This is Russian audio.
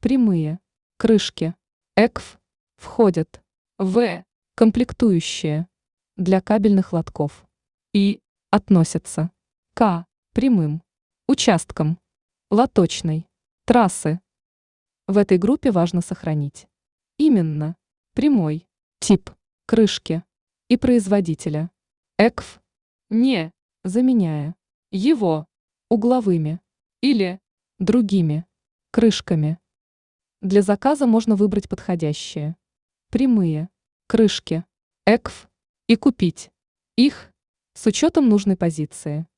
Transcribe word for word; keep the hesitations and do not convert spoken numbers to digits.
прямые, крышки, экв, входят, в, комплектующие, для кабельных лотков, и, относятся, к, прямым, участкам, лоточной, трассы. В этой группе важно сохранить именно прямой, тип, крышки и производителя, экв, не заменяя его угловыми или другими крышками. Для заказа можно выбрать подходящие прямые крышки, экв, и купить их с учетом нужной позиции.